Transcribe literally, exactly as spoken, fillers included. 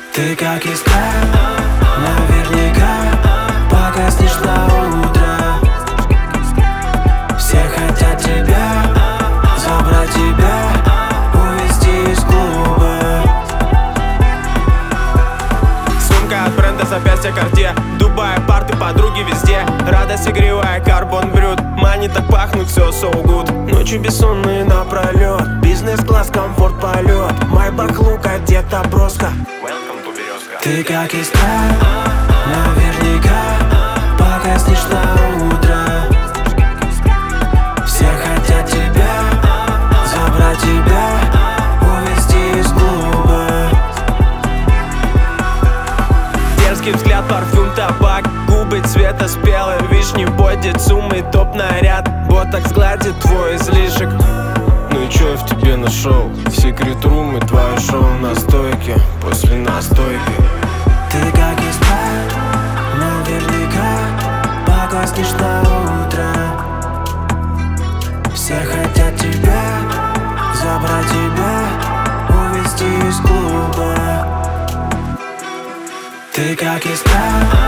Ты как искра, наверняка погаснешь на утро. Все хотят тебя, забрать тебя, увезти из клуба. Сумка от бренда, запястья Cartier, Дубай, парты, подруги везде. Радость игривая, карбон брют, мани так пахнут, все so good. Ночью бессонные напролет, бизнес-класс, комфорт, полет. Майбах, лук, одета броско. Ты как искра, наверняка погаснешь на утро. Все хотят тебя, забрать тебя, увезти из клуба. Дерзкий взгляд, парфюм, табак, губы цвета спелой вишни, боди, цумы, топ-наряд. Боток сгладит твой излишек. Ну и чё я в тебе нашел? Секрет румы, твое шоу на стойке, после настойки. Ты как искра, наверняка погаснешь на утро. Все хотят тебя, забрать тебя, увезти из клуба. Ты как искра,